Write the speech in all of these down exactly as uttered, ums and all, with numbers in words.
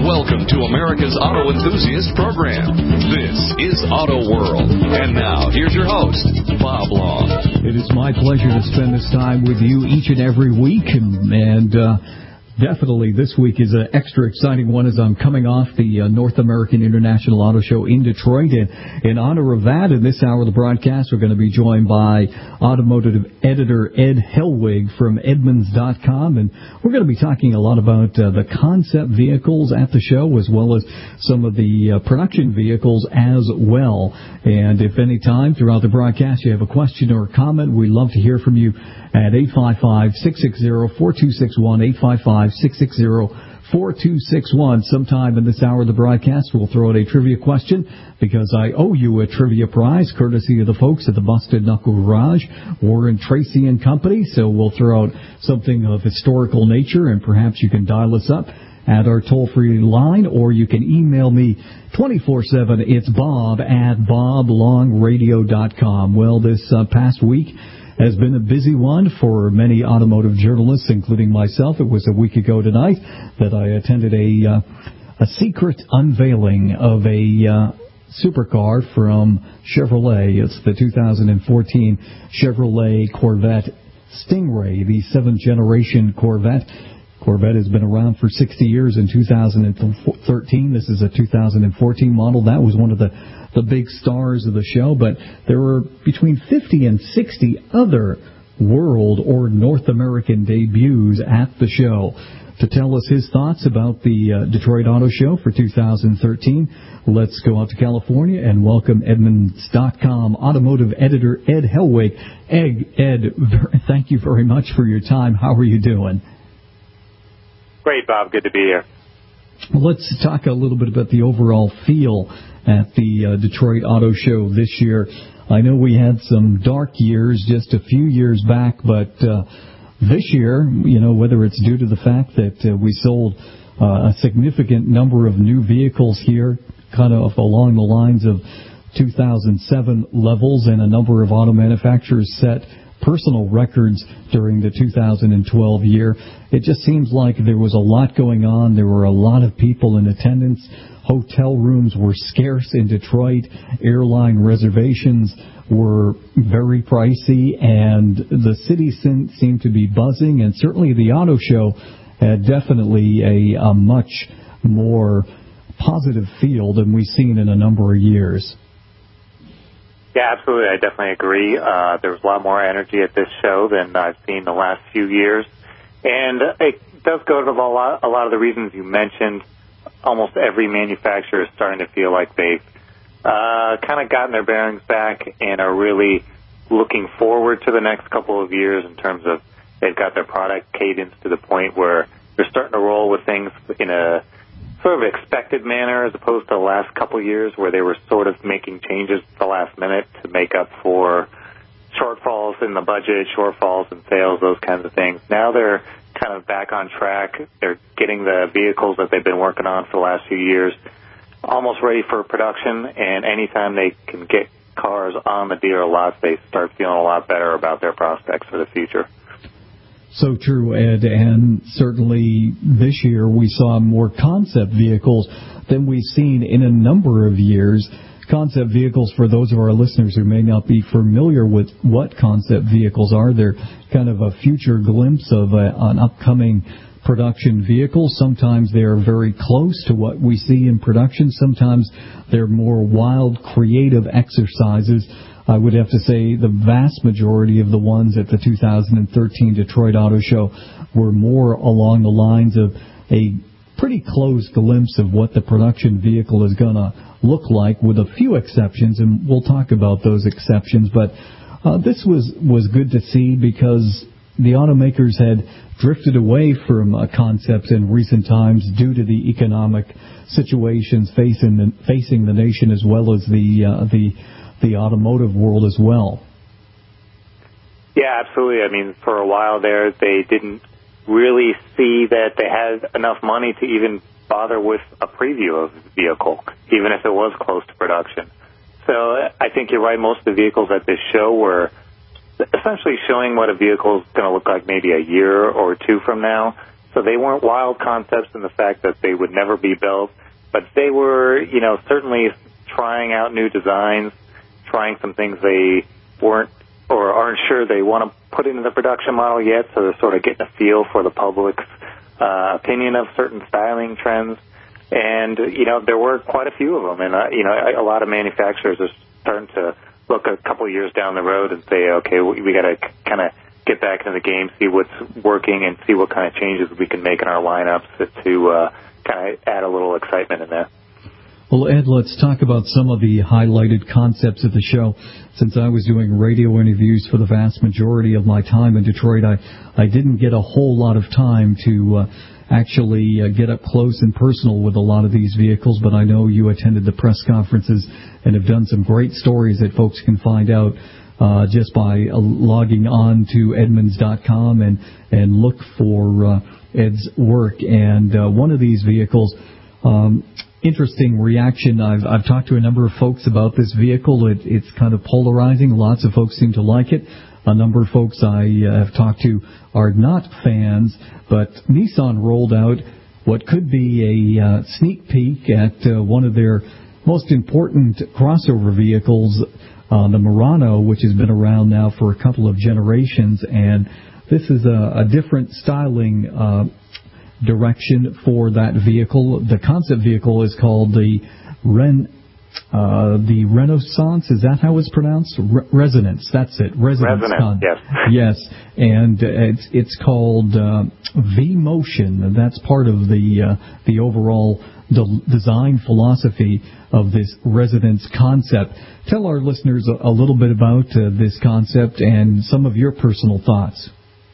Welcome to America's Auto Enthusiast Program. This is Auto World. And now, here's your host, Bob Long. It is my pleasure to spend this time with you each and every week. And, and uh, definitely this week is an extra exciting one as I'm coming off the uh, North American International Auto Show in Detroit. And in honor of that, in this hour of the broadcast, we're going to be joined by automotive editor Ed Hellwig from Edmunds dot com. And we're going to be talking a lot about uh, the concept vehicles at the show, as well as some of the uh, production vehicles as well. And if any time throughout the broadcast you have a question or a comment, we'd love to hear from you at eight five five, six six zero, four two six one, eight five five, six six zero, four two six one. Sometime in this hour of the broadcast, we'll throw out a trivia question because I owe you a trivia prize, courtesy of the folks at the Busted Knuckle Garage, Warren Tracy and Company. So we'll throw out something of historical nature, and perhaps you can dial us up at our toll-free line, or you can email me twenty-four seven. It's Bob at bob long radio dot com. Well, this uh, past week has been a busy one for many automotive journalists, including myself. It was a week ago tonight that I attended a uh, a secret unveiling of a uh, supercar from Chevrolet. It's the two thousand fourteen Chevrolet Corvette Stingray, the seventh generation Corvette. Corvette has been around for sixty years. In two thousand thirteen, this is a two thousand fourteen model. That was one of the, the big stars of the show, but there were between fifty and sixty other world or North American debuts at the show. To tell us his thoughts about the uh, Detroit Auto Show for two thousand thirteen, let's go out to California and welcome Edmunds dot com automotive editor Ed Hellwig. Ed, Ed, thank you very much for your time. How are you doing? Great, Bob. Good to be here. Well, let's talk a little bit about the overall feel at the uh, Detroit Auto Show this year. I know we had some dark years just a few years back, but uh, this year, you know, whether it's due to the fact that uh, we sold uh, a significant number of new vehicles here, kind of along the lines of two thousand seven levels, and a number of auto manufacturers set personal records during the two thousand twelve year. It just seems like there was a lot going on. There were a lot of people in attendance. Hotel rooms were scarce in Detroit. Airline reservations were very pricey, and the city seemed to be buzzing, and certainly the auto show had definitely a, a much more positive feel than we've seen in a number of years. Yeah, absolutely. I definitely agree. Uh, there was a lot more energy at this show than I've seen the last few years. And it does go to a lot, a lot of the reasons you mentioned. Almost every manufacturer is starting to feel like they've uh, kind of gotten their bearings back and are really looking forward to the next couple of years in terms of they've got their product cadence to the point where they're starting to roll with things in a sort of expected manner, as opposed to the last couple of years where they were sort of making changes at the last minute to make up for shortfalls in the budget, shortfalls in sales, those kinds of things. Now they're kind of back on track. They're getting the vehicles that they've been working on for the last few years almost ready for production, and anytime they can get cars on the dealer lots, they start feeling a lot better about their prospects for the future. So true, Ed, and certainly this year we saw more concept vehicles than we've seen in a number of years. Concept vehicles, for those of our listeners who may not be familiar with what concept vehicles are, they're kind of a future glimpse of a, an upcoming production vehicle. Sometimes they're very close to what we see in production. Sometimes they're more wild, creative exercises. I would have to say the vast majority of the ones at the two thousand thirteen Detroit Auto Show were more along the lines of a pretty close glimpse of what the production vehicle is going to look like, with a few exceptions, and we'll talk about those exceptions. But uh, this was, was good to see because the automakers had drifted away from uh, concepts in recent times due to the economic situations facing the, facing the nation, as well as the uh, the the automotive world as well. Yeah, absolutely. I mean, for a while there, they didn't really see that they had enough money to even bother with a preview of the vehicle, even if it was close to production. So I think you're right. Most of the vehicles at this show were essentially showing what a vehicle is going to look like maybe a year or two from now. So they weren't wild concepts in the fact that they would never be built, but they were, you know, certainly trying out new designs, trying some things they weren't or aren't sure they want to put into the production model yet, so they're sort of getting a feel for the public's uh, opinion of certain styling trends. And, you know, there were quite a few of them, and, uh, you know, a lot of manufacturers are starting to look a couple of years down the road and say, okay, we, we got to kind of get back into the game, see what's working, and see what kind of changes we can make in our lineups to uh, kind of add a little excitement in there. Well, Ed, let's talk about some of the highlighted concepts of the show. Since I was doing radio interviews for the vast majority of my time in Detroit, I, I didn't get a whole lot of time to uh, actually uh, get up close and personal with a lot of these vehicles, but I know you attended the press conferences and have done some great stories that folks can find out uh, just by uh, logging on to Edmunds dot com and, and look for uh, Ed's work. And uh, one of these vehicles, um, interesting reaction. I've, I've talked to a number of folks about this vehicle. It, it's kind of polarizing. Lots of folks seem to like it. A number of folks I uh, have talked to are not fans, but Nissan rolled out what could be a uh, sneak peek at uh, one of their most important crossover vehicles, uh, the Murano, which has been around now for a couple of generations, and this is a, a different styling uh, direction for that vehicle. The concept vehicle is called the Ren. Uh, the Renaissance, is that how it's pronounced? Re- Resonance, that's it. Resonance. Resonance, yes. Yes, and uh, it's it's called uh, V-Motion, and that's part of the uh, the overall de- design philosophy of this Resonance concept. Tell our listeners a, a little bit about uh, this concept and some of your personal thoughts.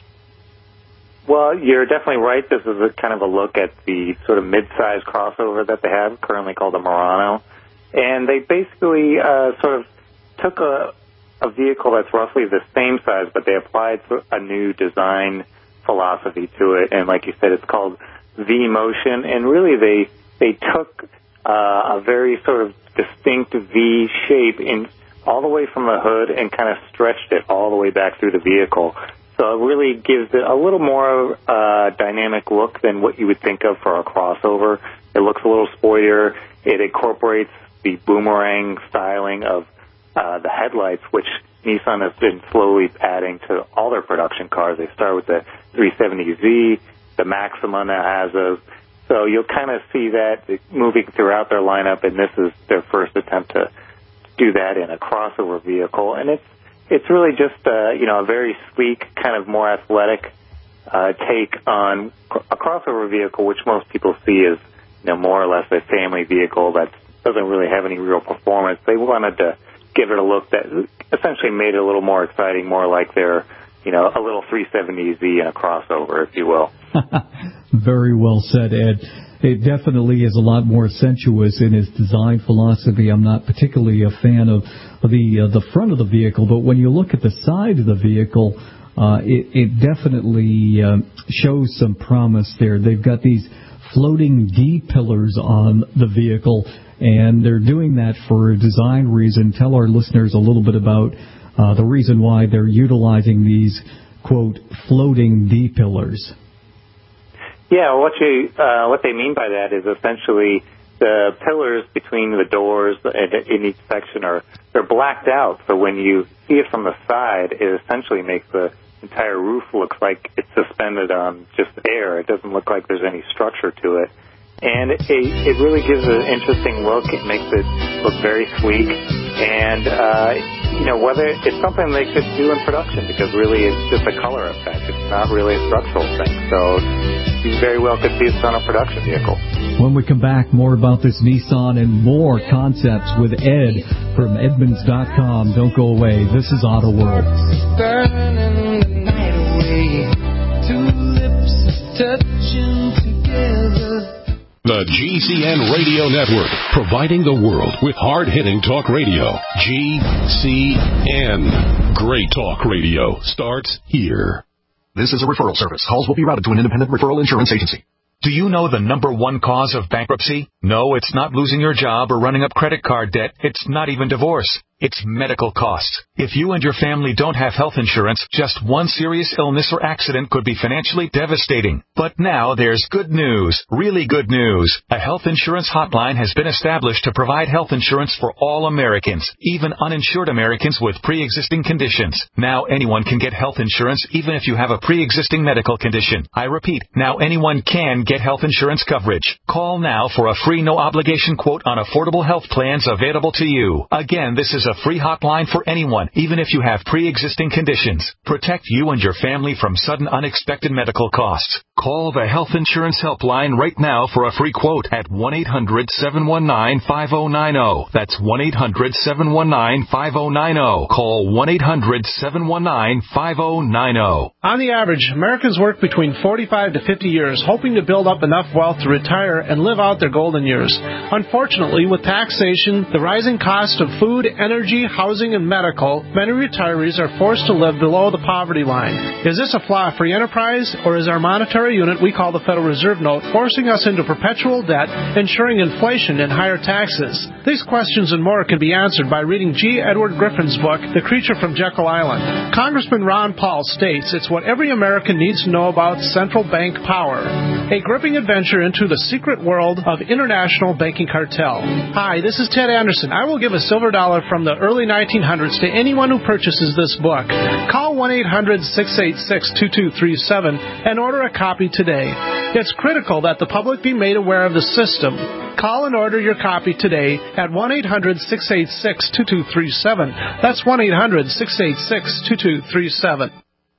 Well, you're definitely right. This is a kind of a look at the sort of mid-size crossover that they have, currently called the Murano. And they basically uh, sort of took a, a vehicle that's roughly the same size, but they applied a new design philosophy to it. And like you said, it's called V-Motion. And really they they took uh, a very sort of distinct V shape in all the way from the hood and kind of stretched it all the way back through the vehicle. So it really gives it a little more uh, dynamic look than what you would think of for a crossover. It looks a little sportier. It incorporates the boomerang styling of uh, the headlights, which Nissan has been slowly adding to all their production cars. They start with the three seventy Z, the Maxima now has those. So you'll kind of see that moving throughout their lineup, and this is their first attempt to do that in a crossover vehicle. And it's it's really just uh, you know a very sleek, kind of more athletic uh, take on a crossover vehicle, which most people see as you know more or less a family vehicle that's doesn't really have any real performance. They wanted to give it a look that essentially made it a little more exciting, more like their, you know, a little three seventy Z and a crossover, if you will. Very well said, Ed. It definitely is a lot more sensuous in its design philosophy. I'm not particularly a fan of the uh, the front of the vehicle, but when you look at the side of the vehicle, uh, it, it definitely uh, shows some promise there. They've got these floating D-pillars on the vehicle, and they're doing that for a design reason. Tell our listeners a little bit about uh, the reason why they're utilizing these, quote, floating D-pillars. Yeah, what you uh, what they mean by that is essentially the pillars between the doors in each section are they're blacked out. So when you see it from the side, it essentially makes the entire roof look like it's suspended on just air. It doesn't look like there's any structure to it. And it, it really gives an interesting look. It makes it look very sleek. And, uh, you know, whether it's something they could do in production, because really it's just a color effect. It's not really a structural thing. So you very well could see this on a production vehicle. When we come back, more about this Nissan and more concepts with Ed from Edmunds dot com. Don't go away. This is Auto World. Burning the night away. Two lips touching together. The G C N Radio Network, providing the world with hard-hitting talk radio. G C N. Great talk radio starts here. This is a referral service. Calls will be routed to an independent referral insurance agency. Do you know the number one cause of bankruptcy? No, it's not losing your job or running up credit card debt. It's not even divorce. It's medical costs. If you and your family don't have health insurance, just one serious illness or accident could be financially devastating. But now there's good news, really good news. A health insurance hotline has been established to provide health insurance for all Americans, even uninsured Americans with pre-existing conditions. Now anyone can get health insurance even if you have a pre-existing medical condition. I repeat, now anyone can get health insurance coverage. Call now for a free no-obligation quote on affordable health plans available to you. Again, this is a free hotline for anyone, even if you have pre-existing conditions. Protect you and your family from sudden unexpected medical costs. Call the Health Insurance Helpline right now for a free quote at one eight hundred seven one nine five oh nine oh. That's one eight hundred seven one nine five oh nine oh. Call one eight hundred seven one nine five oh nine oh. On the average, Americans work between forty-five to fifty years, hoping to build up enough wealth to retire and live out their golden years. Unfortunately, with taxation, the rising cost of food, energy, housing, and medical, many retirees are forced to live below the poverty line. Is this a flaw free enterprise, or is our monetary unit we call the Federal Reserve Note forcing us into perpetual debt, ensuring inflation and higher taxes? These questions and more can be answered by reading G. Edward Griffin's book, The Creature from Jekyll Island. Congressman Ron Paul states it's what every American needs to know about central bank power. A gripping adventure into the secret world of international banking cartel. Hi, this is Ted Anderson. I will give a silver dollar from the early nineteen hundreds to anyone who purchases this book. Call one eight hundred six eight six two two three seven and order a copy today. It's critical that the public be made aware of the system. Call and order your copy today at one eight hundred six eight six two two three seven. That's one eight hundred six eight six two two three seven.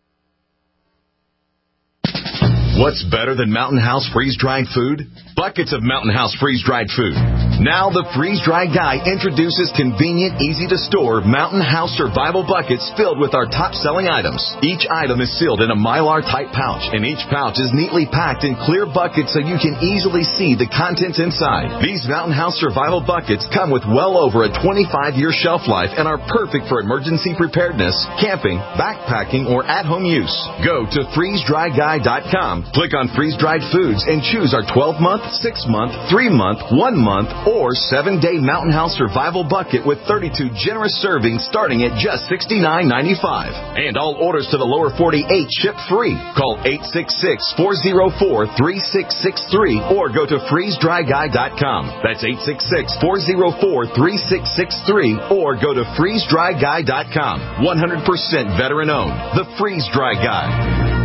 What's better than Mountain House freeze-dried food? Buckets of Mountain House freeze-dried food. Now the freeze-dried guy introduces convenient, easy-to-store Mountain House survival buckets filled with our top-selling items. Each item is sealed in a Mylar-type pouch, and each pouch is neatly packed in clear buckets so you can easily see the contents inside. These Mountain House survival buckets come with well over a twenty-five year shelf life and are perfect for emergency preparedness, camping, backpacking, or at-home use. Go to freeze dry guy dot com. Click on freeze-dried foods and choose our twelve-month, six-month, three-month, one-month, or seven-day Mountain House Survival Bucket with thirty-two generous servings starting at just sixty-nine ninety-five. And all orders to the lower forty-eight ship free. Call eight six six, four oh four, three six six three or go to freeze dry guy dot com. That's eight six six, four oh four, three six six three or go to freeze dry guy dot com. one hundred percent veteran-owned. The Freeze Dry Guy.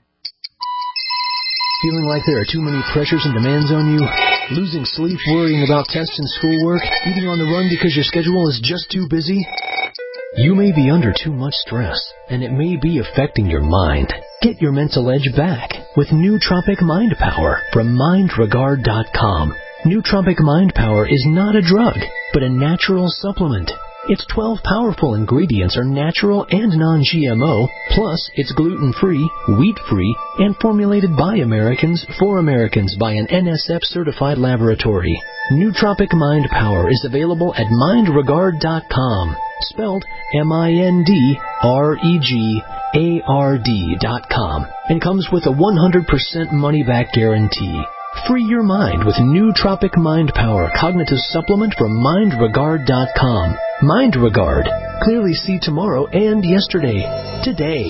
Feeling like there are too many pressures and demands on you? Losing sleep, worrying about tests and schoolwork? Eating on the run because your schedule is just too busy? You may be under too much stress, and it may be affecting your mind. Get your mental edge back with Nootropic Mind Power from mind regard dot com. Nootropic Mind Power is not a drug, but a natural supplement. Its twelve powerful ingredients are natural and non-G M O, plus it's gluten-free, wheat-free, and formulated by Americans for Americans by an N S F-certified laboratory. Nootropic Mind Power is available at mind regard dot com, spelled M I N D R E G A R D dot com, and comes with a one hundred percent money-back guarantee. Free your mind with Nootropic Mind Power Cognitive Supplement from mind regard dot com. Mind Regard. Clearly see tomorrow and yesterday. Today.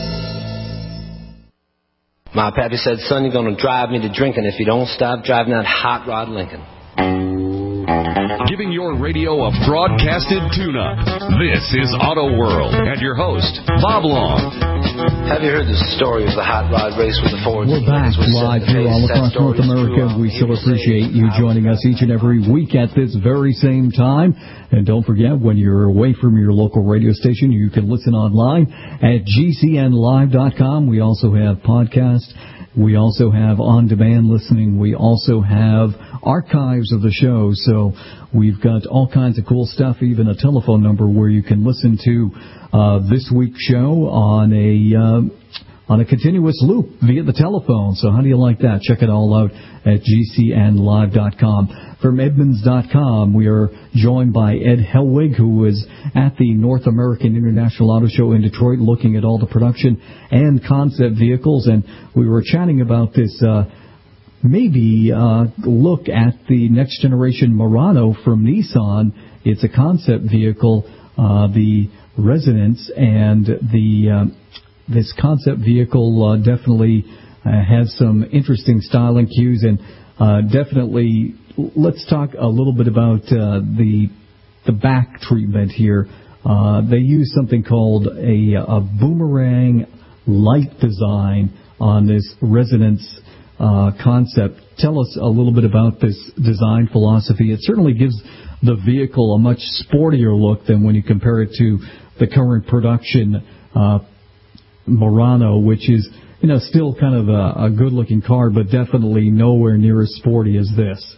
My pappy said, son, you're going to drive me to drinking if you don't stop driving that hot rod Lincoln. Giving your radio a broadcasted tune-up. This is Auto World and your host, Bob Long. Have you heard the story of the hot rod race with the Fords? We're back live here all across North America. We still appreciate you joining us each and every week at this very same time. And don't forget, when you're away from your local radio station, you can listen online at G C N live dot com. We also have podcasts. We also have on-demand listening. We also have archives of the show. So we've got all kinds of cool stuff, even a telephone number where you can listen to uh, this week's show on a uh, on a continuous loop via the telephone. So how do you like that? Check it all out at G C N live dot com. From Edmunds dot com, we are joined by Ed Helwig, who is at the North American International Auto Show in Detroit, looking at all the production and concept vehicles. And we were chatting about this uh, maybe uh, look at the next generation Murano from Nissan. It's a concept vehicle uh, the Resonance, and the uh, this concept vehicle uh, definitely uh, has some interesting styling cues, and uh, definitely let's talk a little bit about uh, the the back treatment here. Uh, they use something called a, a boomerang light design on this Resonance uh, concept. Tell us a little bit about this design philosophy. It certainly gives the vehicle a much sportier look than when you compare it to the current production uh, Murano, which is, you know, still kind of a, a good-looking car, but definitely nowhere near as sporty as this.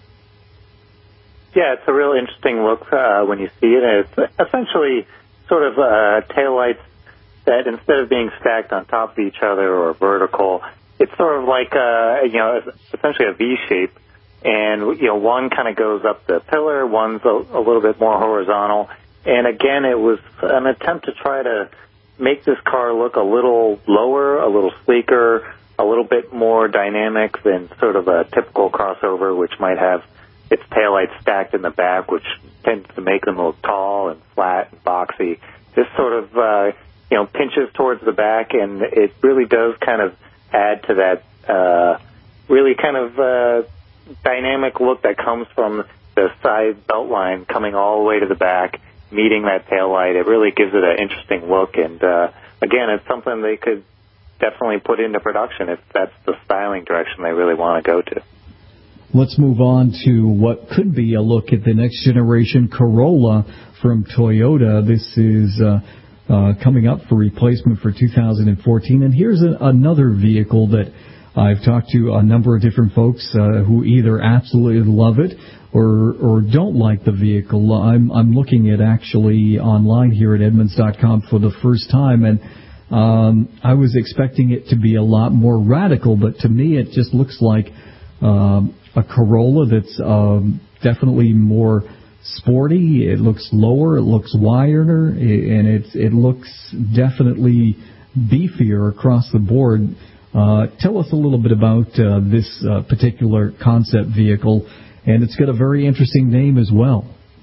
Yeah, it's a real interesting look uh, when you see it. It's essentially sort of uh, taillights that instead of being stacked on top of each other or vertical, it's sort of like, uh, you know, essentially a V shape. And, you know, one kind of goes up the pillar, one's a, a little bit more horizontal. And again, it was an attempt to try to make this car look a little lower, a little sleeker, a little bit more dynamic than sort of a typical crossover, which might have its taillights stacked in the back, which tends to make them look tall and flat and boxy. This sort of, uh, you know, pinches towards the back, and it really does kind of add to that uh, really kind of uh, dynamic look that comes from the side belt line coming all the way to the back, meeting that taillight. It really gives it an interesting look, and uh, again, it's something they could definitely put into production if that's the styling direction they really want to go to. Let's move on to what could be a look at the next generation Corolla from Toyota. This is uh, uh, coming up for replacement for two thousand fourteen. And here's a, another vehicle that I've talked to a number of different folks uh, who either absolutely love it or or don't like the vehicle. I'm, I'm looking at actually online here at Edmunds dot com for the first time, and um, I was expecting it to be a lot more radical, but to me it just looks like um, a Corolla that's um, definitely more sporty. It looks lower, it looks wider, and it, it looks definitely beefier across the board. Uh, tell us a little bit about uh, this uh, particular concept vehicle, and it's got a very interesting name as well.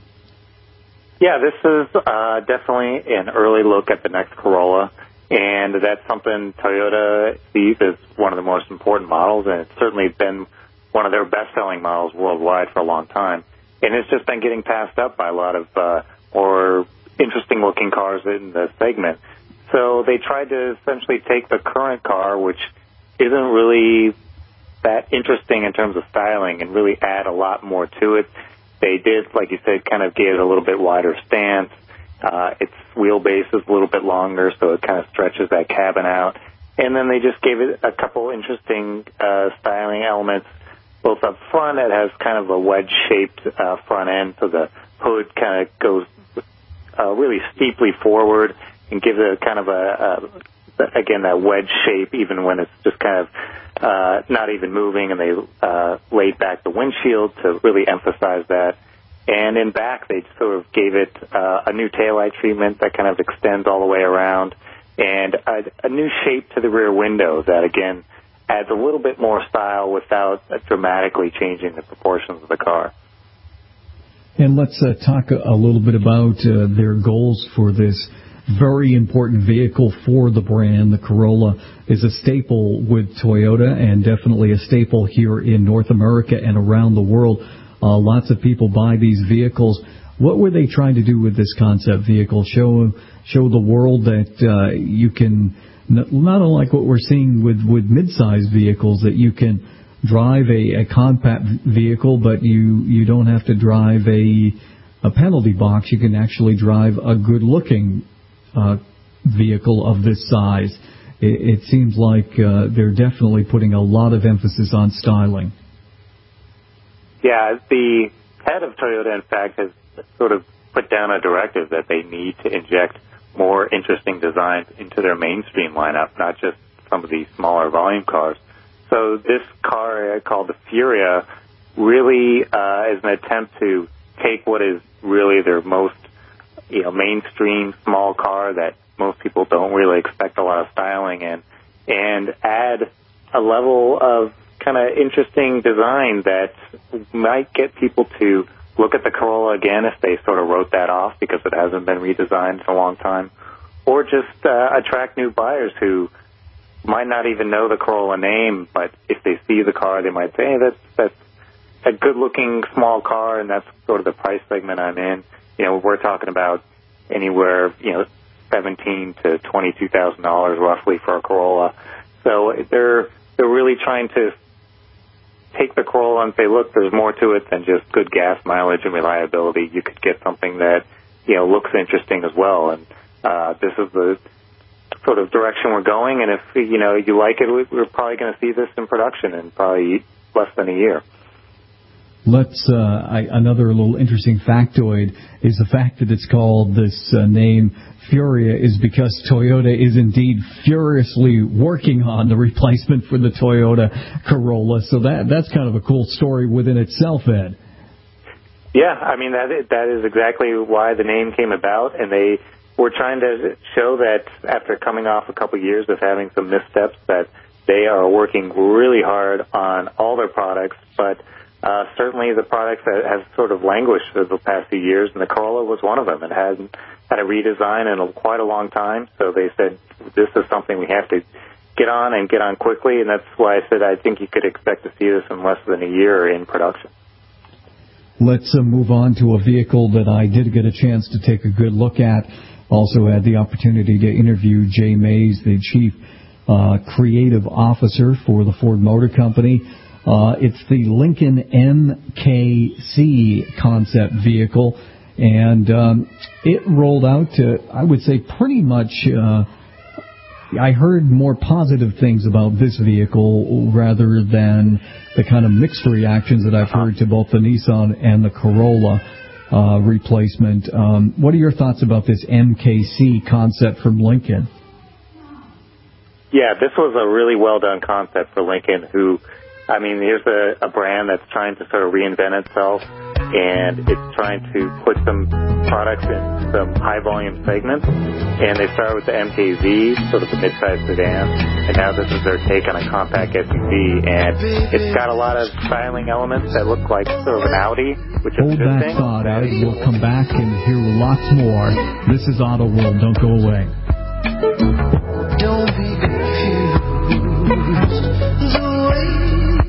Yeah, this is uh, definitely an early look at the next Corolla, and that's something Toyota sees as one of the most important models, and it's certainly been one of their best-selling models worldwide for a long time. And it's just been getting passed up by a lot of uh, more interesting-looking cars in the segment. So they tried to essentially take the current car, which isn't really that interesting in terms of styling, and really add a lot more to it. They did, like you said, kind of gave it a little bit wider stance. Uh, its wheelbase is a little bit longer, so it kind of stretches that cabin out. And then they just gave it a couple interesting uh, styling elements. Both up front, it has kind of a wedge-shaped uh, front end, so the hood kind of goes uh, really steeply forward and gives it kind of a, a, again, that wedge shape, even when it's just kind of uh, not even moving, and they uh, laid back the windshield to really emphasize that. And in back, they sort of gave it uh, a new taillight treatment that kind of extends all the way around, and a, a new shape to the rear window that, again, adds a little bit more style without dramatically changing the proportions of the car. And let's uh, talk a little bit about uh, their goals for this very important vehicle for the brand. The Corolla is a staple with Toyota, and definitely a staple here in North America and around the world. Uh, lots of people buy these vehicles. What were they trying to do with this concept vehicle? Show show the world that uh, you can, not unlike what we're seeing with, with mid-sized vehicles, that you can drive a, a compact vehicle, but you, you don't have to drive a, a penalty box. You can actually drive a good-looking uh, vehicle of this size. It, it seems like uh, they're definitely putting a lot of emphasis on styling. Yeah, the head of Toyota, in fact, has sort of put down a directive that they need to inject more interesting designs into their mainstream lineup, not just some of these smaller volume cars. So this car, called the Furia, really uh, is an attempt to take what is really their most, you know, mainstream small car that most people don't really expect a lot of styling in, and add a level of kind of interesting design that might get people to look at the Corolla again if they sort of wrote that off because it hasn't been redesigned in a long time, or just uh, attract new buyers who might not even know the Corolla name, but if they see the car, they might say, hey, that's, that's a good-looking small car, and that's sort of the price segment I'm in. You know, we're talking about anywhere, you know, seventeen thousand to twenty-two thousand dollars roughly for a Corolla. So they're they're really trying to take the Corolla and say, look, there's more to it than just good gas mileage and reliability. You could get something that, you know, looks interesting as well. And uh, this is the sort of direction we're going. And if, you know, you like it, we're probably going to see this in production in probably less than a year. Let's, uh, I, another little interesting factoid is the fact that it's called this uh, name Furia is because Toyota is indeed furiously working on the replacement for the Toyota Corolla. So that that's kind of a cool story within itself, Ed. Yeah, I mean, that is, that is exactly why the name came about, and they were trying to show that after coming off a couple of years of having some missteps, that they are working really hard on all their products, but Uh, certainly the products that have sort of languished for the past few years, and the Corolla was one of them. It hadn't had a redesign in a, quite a long time, so they said this is something we have to get on and get on quickly, and that's why I said I think you could expect to see this in less than a year in production. Let's uh, move on to a vehicle that I did get a chance to take a good look at. Also had the opportunity to interview Jay Mays, the Chief uh, Creative Officer for the Ford Motor Company. Uh, it's the Lincoln M K C concept vehicle, and um, it rolled out to, I would say, pretty much, uh, I heard more positive things about this vehicle rather than the kind of mixed reactions that I've heard to both the Nissan and the Corolla uh, replacement. Um, what are your thoughts about this M K C concept from Lincoln? Yeah, this was a really well-done concept for Lincoln, who... I mean, here's a, a brand that's trying to sort of reinvent itself, and it's trying to put some products in some high-volume segments. And they started with the M K Z, sort of the mid-sized sedan, and now this is their take on a compact S U V. And it's got a lot of styling elements that look like sort of an Audi, which is Hold that thought, Ed. We'll come back and hear lots more. This is Auto World. Don't go away. Don't be confused. The way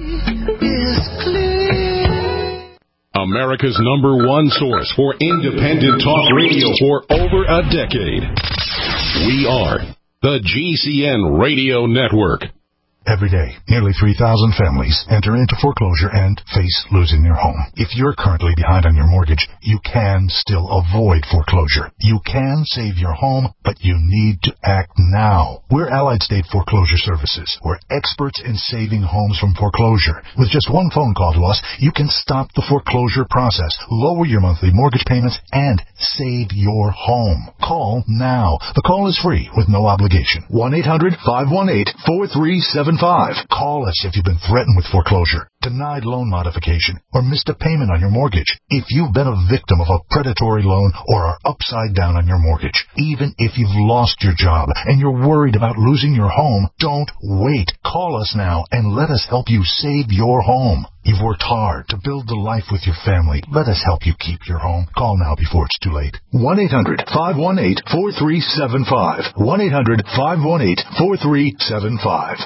America's number one source for independent talk radio for over a decade. We are the G C N Radio Network. Every day, nearly three thousand families enter into foreclosure and face losing their home. If you're currently behind on your mortgage, you can still avoid foreclosure. You can save your home, but you need to act now. We're Allied State Foreclosure Services. We're experts in saving homes from foreclosure. With just one phone call to us, you can stop the foreclosure process, lower your monthly mortgage payments, and save your home. Call now. The call is free with no obligation. one eight hundred five one eight four three seven five. Call us if you've been threatened with foreclosure, denied loan modification, or missed a payment on your mortgage. If you've been a victim of a predatory loan or are upside down on your mortgage, even if you've lost your job and you're worried about losing your home, don't wait. Call us now and let us help you save your home. You've worked hard to build the life with your family. Let us help you keep your home. Call now before it's too late. one eight hundred five one eight four three seven five. one eight hundred five one eight four three seven five.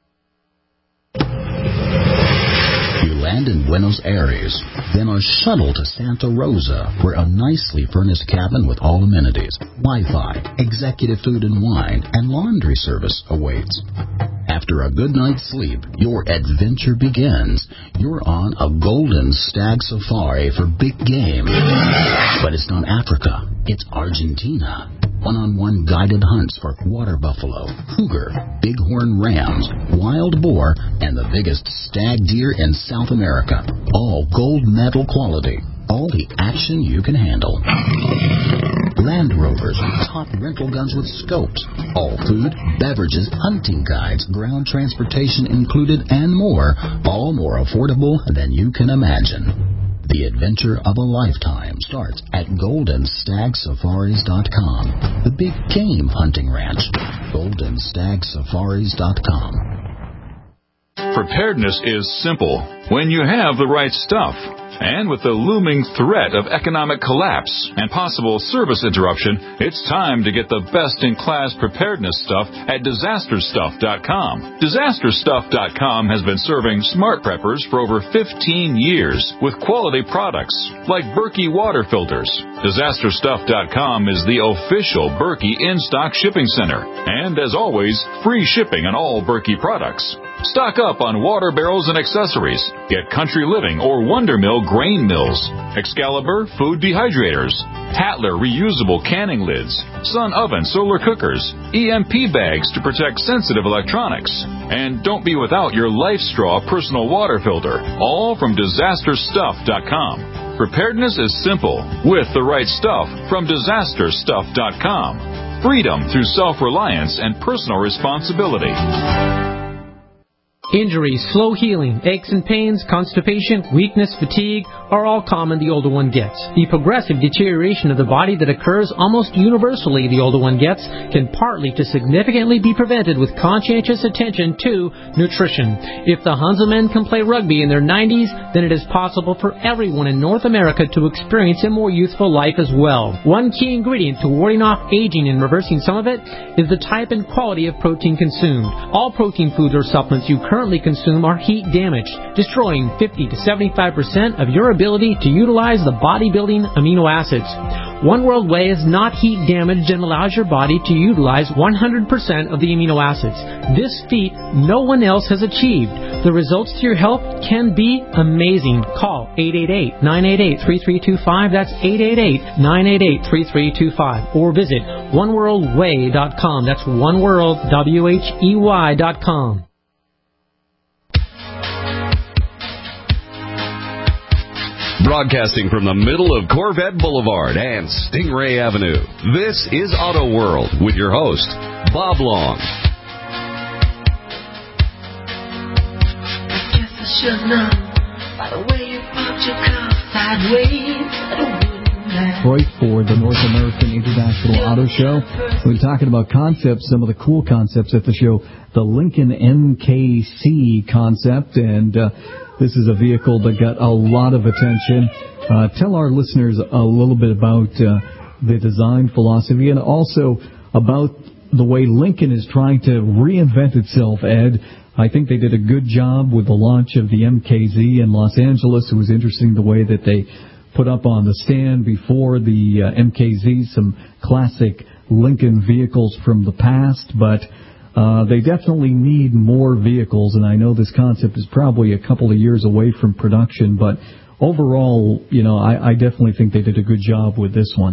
You land in Buenos Aires, then are shuttled to Santa Rosa, where a nicely furnished cabin with all amenities, Wi-Fi, executive food and wine, and laundry service awaits. After a good night's sleep, your adventure begins. You're on a golden stag safari for big game. But it's not Africa, it's Argentina. One-on-one guided hunts for water buffalo, cougar, bighorn rams, wild boar, and the biggest stag deer in South America. All gold medal quality. All the action you can handle. Land Rovers, top rental guns with scopes. All food, beverages, hunting guides, ground transportation included, and more. All more affordable than you can imagine. The adventure of a lifetime starts at golden stag safaris dot com. The big game hunting ranch. golden stag safaris dot com. Preparedness is simple when you have the right stuff. And with the looming threat of economic collapse and possible service interruption, it's time to get the best-in-class preparedness stuff at disaster stuff dot com. disaster stuff dot com has been serving smart preppers for over fifteen years with quality products like Berkey water filters. disaster stuff dot com is the official Berkey in-stock shipping center. And as always, free shipping on all Berkey products. Stock up on water barrels and accessories. Get Country Living or Wonder Mill grain mills, Excalibur food dehydrators, Tatler reusable canning lids, Sun oven solar cookers, E M P bags to protect sensitive electronics. And don't be without your Life Straw personal water filter, all from disaster stuff dot com. Preparedness is simple with the right stuff from disaster stuff dot com. Freedom through self-reliance and personal responsibility. Injuries, slow healing, aches and pains, constipation, weakness, fatigue are all common the older one gets. The progressive deterioration of the body that occurs almost universally the older one gets can partly to significantly be prevented with conscientious attention to nutrition. If the Hanselmen can play rugby in their nineties, then it is possible for everyone in North America to experience a more youthful life as well. One key ingredient to warding off aging and reversing some of it is the type and quality of protein consumed. All protein foods or supplements you currently currently consume are heat damaged, destroying fifty to seventy-five percent of your ability to utilize the bodybuilding amino acids. One World Whey is not heat damaged and allows your body to utilize one hundred percent of the amino acids. This feat no one else has achieved. The results to your health can be amazing. Call eight eight eight, nine eight eight, three three two five. That's eight eight eight, nine eight eight, three three two five. Or visit one world whey dot com. That's oneworld, W H E Y dot com. Broadcasting from the middle of Corvette Boulevard and Stingray Avenue, this is Auto World with your host, Bob Long. I guess I should know by the way you parked your car sideways. Detroit for the North American International Auto Show. We're talking about concepts, some of the cool concepts at the show. The Lincoln M K C concept, and uh, this is a vehicle that got a lot of attention. Uh, tell our listeners a little bit about uh, the design philosophy and also about the way Lincoln is trying to reinvent itself, Ed. I think they did a good job with the launch of the M K Z in Los Angeles. It was interesting the way that they put up on the stand before the uh, M K Z some classic Lincoln vehicles from the past, but uh, they definitely need more vehicles, and I know this concept is probably a couple of years away from production, but overall, you know, I, I definitely think they did a good job with this one.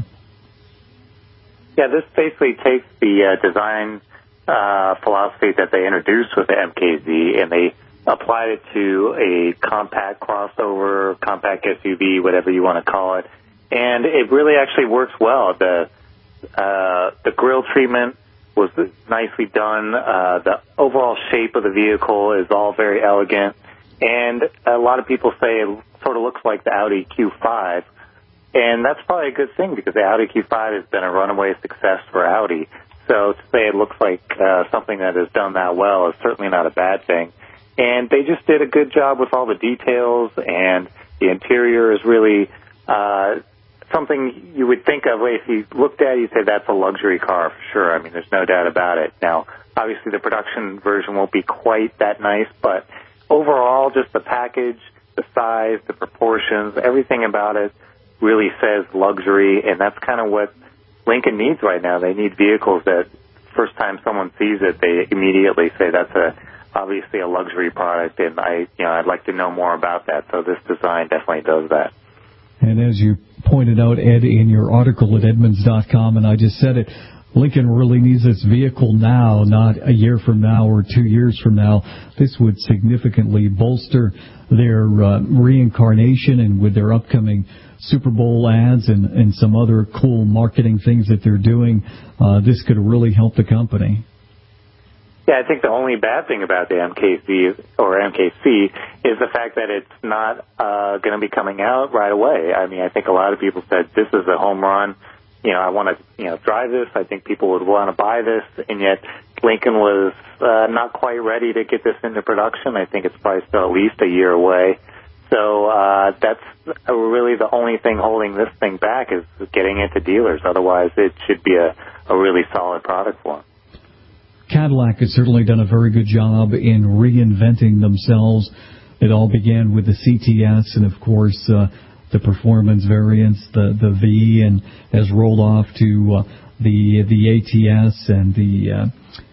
Yeah, this basically takes the uh, design uh, philosophy that they introduced with the M K Z, and they applied it to a compact crossover, compact S U V, whatever you want to call it, and it really actually works well. The uh, the grille treatment was nicely done. Uh, the overall shape of the vehicle is all very elegant, and a lot of people say it sort of looks like the Audi Q five, and that's probably a good thing because the Audi Q five has been a runaway success for Audi. So to say it looks like uh, something that is done that well is certainly not a bad thing. And they just did a good job with all the details, and the interior is really uh, something you would think of. If you looked at it, you'd say that's a luxury car for sure. I mean, there's no doubt about it. Now, obviously the production version won't be quite that nice, but overall, just the package, the size, the proportions, everything about it really says luxury, and that's kind of what Lincoln needs right now. They need vehicles that first time someone sees it, they immediately say that's a obviously a luxury product, and I, you know, I'd like to know more about that. So this design definitely does that. And as you pointed out, Ed, in your article at Edmunds dot com, and I just said it, Lincoln really needs this vehicle now, not a year from now or two years from now. This would significantly bolster their uh, reincarnation, and with their upcoming Super Bowl ads and, and some other cool marketing things that they're doing, uh, this could really help the company. Yeah, I think the only bad thing about the M K Z or M K C is the fact that it's not uh, going to be coming out right away. I mean, I think a lot of people said this is a home run. You know, I want to, you know, drive this. I think people would want to buy this, and yet Lincoln was uh, not quite ready to get this into production. I think it's probably still at least a year away. So uh, that's really the only thing holding this thing back is getting it to dealers. Otherwise, it should be a, a really solid product for them. Cadillac has certainly done a very good job in reinventing themselves. It all began with the C T S and, of course, uh, the performance variants, the, the V, and has rolled off to uh, the the A T S and the uh,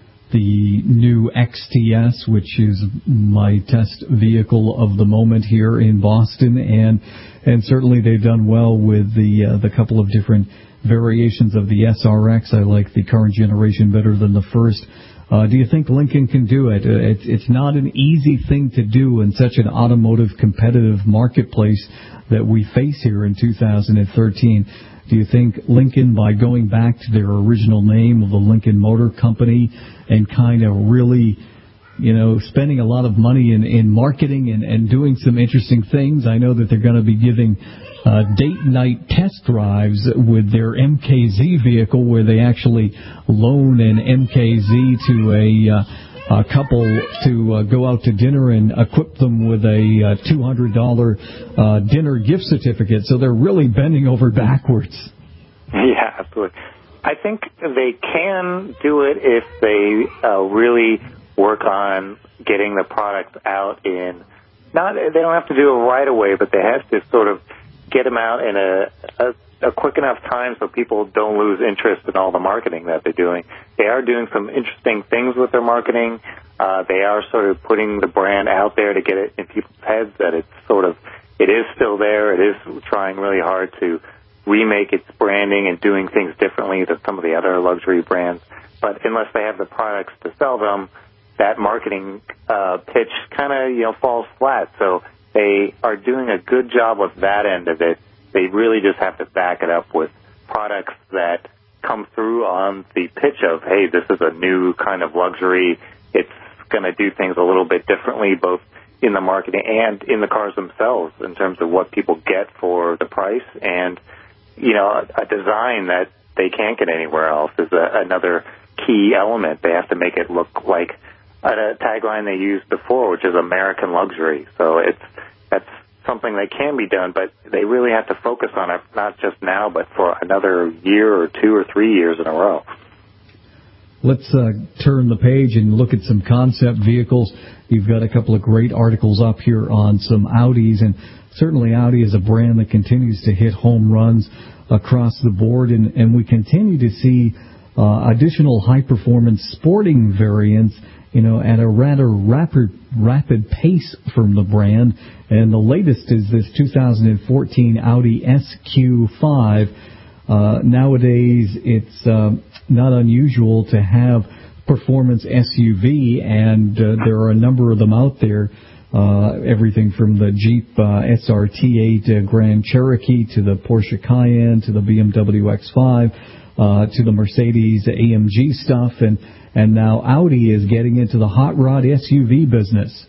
the new X T S, which is my test vehicle of the moment here in Boston, and and certainly they've done well with the uh, the couple of different variations of the S R X. I like the current generation better than the first. Uh, do you think Lincoln can do it? Uh, it? It's not an easy thing to do in such an automotive competitive marketplace that we face here in two thousand thirteen. Do you think Lincoln, by going back to their original name of the Lincoln Motor Company and kind of really, you know, spending a lot of money in, in marketing and, and doing some interesting things? I know that they're going to be giving uh, date night test drives with their M K Z vehicle, where they actually loan an M K Z to a uh, a couple to uh, go out to dinner and equip them with a uh, two hundred dollars uh, dinner gift certificate. So they're really bending over backwards. Yeah, absolutely. I think they can do it if they uh, really work on getting the product out in, not, they don't have to do it right away, but they have to sort of get them out in a, a, a quick enough time so people don't lose interest in all the marketing that they're doing. They are doing some interesting things with their marketing. Uh, they are sort of putting the brand out there to get it in people's heads that it's sort of, it is still there. It is trying really hard to remake its branding and doing things differently than some of the other luxury brands. But unless they have the products to sell them, that marketing uh, pitch kind of, you know, falls flat. So they are doing a good job with that end of it. They really just have to back it up with products that come through on the pitch of, hey, this is a new kind of luxury. It's going to do things a little bit differently, both in the marketing and in the cars themselves, in terms of what people get for the price. And, you know, a design that they can't get anywhere else is a, another key element. They have to make it look like a tagline they used before, which is American luxury. So it's that's something that can be done, but they really have to focus on it, not just now, but for another year or two or three years in a row. Let's uh, turn the page and look at some concept vehicles. You've got a couple of great articles up here on some Audis, and certainly Audi is a brand that continues to hit home runs across the board, and, and we continue to see uh, additional high-performance sporting variants, you know, at a rather rapid rapid pace from the brand. And the latest is this two thousand fourteen Audi S Q five. Uh, nowadays, it's uh, not unusual to have performance S U V, and uh, there are a number of them out there. Uh, everything from the Jeep uh, S R T eight uh, Grand Cherokee to the Porsche Cayenne to the B M W X five uh, to the Mercedes A M G stuff, and and now Audi is getting into the hot rod S U V business.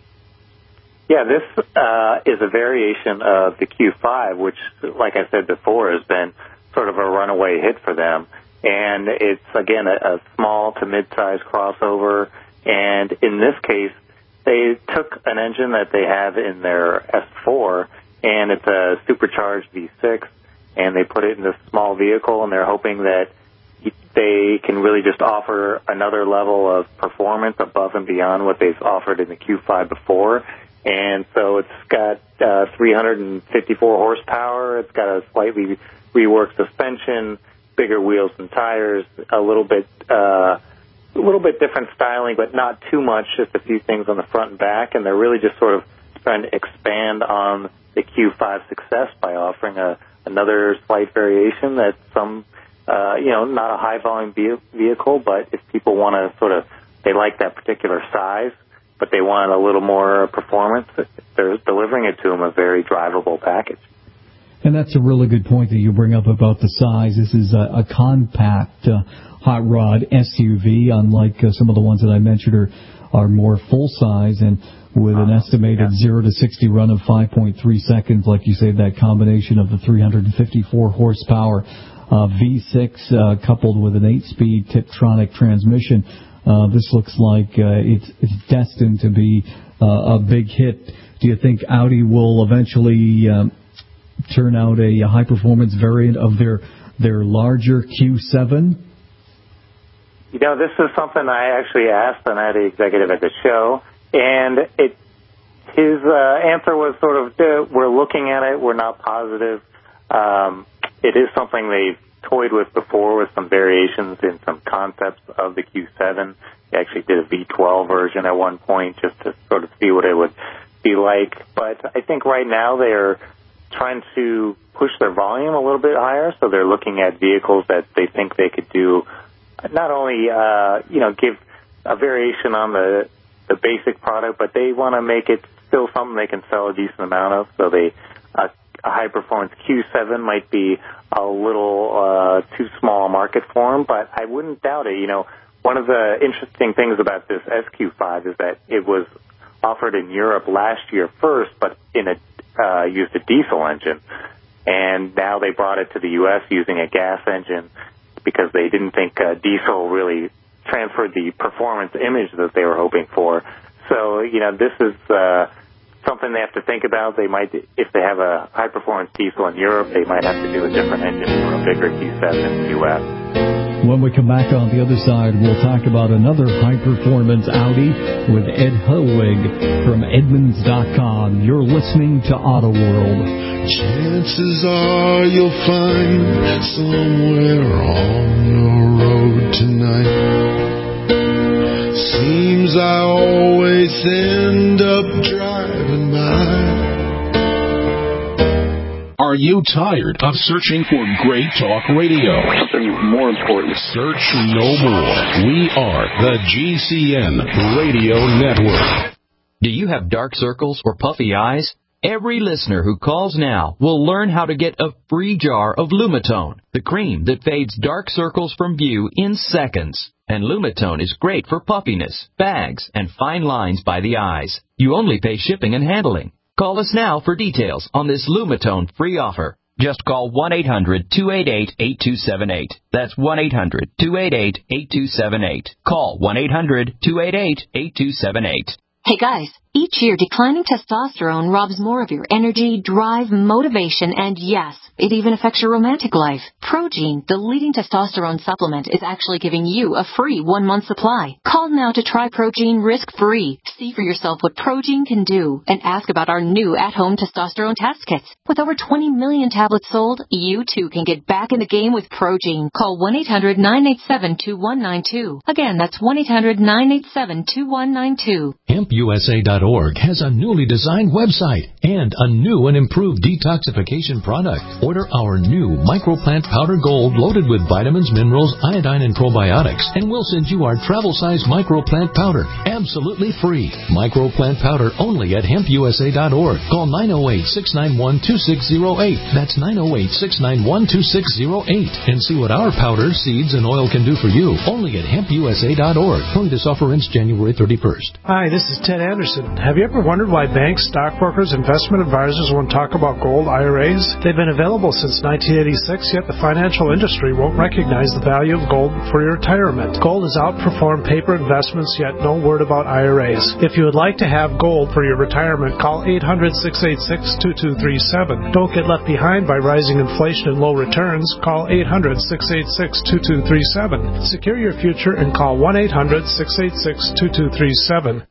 Yeah, this uh, is a variation of the Q five, which, like I said before, has been sort of a runaway hit for them. And it's, again, a, a small to mid-size crossover. And in this case, they took an engine that they have in their S four, and it's a supercharged V six, and they put it in this small vehicle, and they're hoping that they can really just offer another level of performance above and beyond what they've offered in the Q five before. And so it's got uh, three hundred fifty-four horsepower. It's got a slightly reworked suspension, bigger wheels and tires, a little bit uh, a little bit different styling, but not too much, just a few things on the front and back. And they're really just sort of trying to expand on the Q five success by offering a, another slight variation that some, uh, you know, not a high-volume vehicle, but if people want to sort of, they like that particular size, but they want a little more performance, they're delivering it to them a very drivable package. And that's a really good point that you bring up about the size. This is a, a compact uh, hot rod S U V, unlike uh, some of the ones that I mentioned are, are more full-size, and with an estimated yeah. zero to sixty run of five point three seconds, like you say, that combination of the three hundred fifty-four horsepower uh, V six uh, coupled with an eight-speed Tiptronic transmission. Uh, this looks like uh, it's, it's destined to be uh, a big hit. Do you think Audi will eventually um, turn out a high-performance variant of their their larger Q seven? You know, this is something I actually asked an Audi executive at the show, and it his uh, answer was sort of, uh, we're looking at it, we're not positive. Um, it is something they've toyed with before with some variations in some concepts of the Q seven. They actually did a V twelve version at one point just to sort of see what it would be like. But I think right now they're trying to push their volume a little bit higher, so they're looking at vehicles that they think they could do, not only, uh, you know, give a variation on the, the basic product, but they want to make it still something they can sell a decent amount of. So they, uh, a high-performance Q seven might be a little uh, too small a market for them, but I wouldn't doubt it. You know, one of the interesting things about this S Q five is that it was offered in Europe last year first, but in a uh, used a diesel engine, and now they brought it to the U S using a gas engine because they didn't think uh, diesel really transferred the performance image that they were hoping for. So, you know, this is uh, something they have to think about. They might, if they have a high-performance diesel in Europe, they might have to do a different engine for a bigger Q seven in the U S. When we come back on the other side, we'll talk about another high-performance Audi with Ed Helwig from Edmunds dot com. You're listening to Auto World. Chances are you'll find somewhere on the road tonight. Seems I always end up driving by. Are you tired of searching for great talk radio? Something more important. Search no more. We are the G C N Radio Network. Do you have dark circles or puffy eyes? Every listener who calls now will learn how to get a free jar of Lumitone, the cream that fades dark circles from view in seconds. And Lumitone is great for puffiness, bags, and fine lines by the eyes. You only pay shipping and handling. Call us now for details on this Lumitone free offer. Just call one eight hundred two eight eight eight two seven eight. That's one eight hundred two eight eight eight two seven eight. Call one eight hundred two eight eight eight two seven eight. Hey guys, each year declining testosterone robs more of your energy, drive, motivation, and yes, it even affects your romantic life. Progene, the leading testosterone supplement, is actually giving you a free one-month supply. Call now to try Progene risk-free. See for yourself what Progene can do and ask about our new at-home testosterone test kits. With over twenty million tablets sold, you too can get back in the game with Progene. Call one eight hundred nine eight seven two one nine two. Again, that's one eight hundred nine eight seven two one nine two. hemp U S A dot org has a newly designed website and a new and improved detoxification product. Order our new Microplant Powder Gold loaded with vitamins, minerals, iodine, and probiotics, and we'll send you our travel-size Microplant Powder absolutely free. Microplant Powder only at hemp U S A dot org. Call nine oh eight six nine one two six oh eight. That's nine oh eight six nine one two six oh eight. And see what our powder, seeds, and oil can do for you only at hemp U S A dot org. Only this offer ends January thirty-first. Hi, this is Ted Anderson. Have you ever wondered why banks, stockbrokers, investment advisors won't talk about gold I R As? They've been available since nineteen eighty-six, yet the financial industry won't recognize the value of gold for your retirement. Gold has outperformed paper investments, yet no word about I R As. If you would like to have gold for your retirement, call eight hundred six eight six two two three seven. Don't get left behind by rising inflation and low returns. Call eight hundred six eight six two two three seven. Secure your future and call one eight hundred six eight six two two three seven.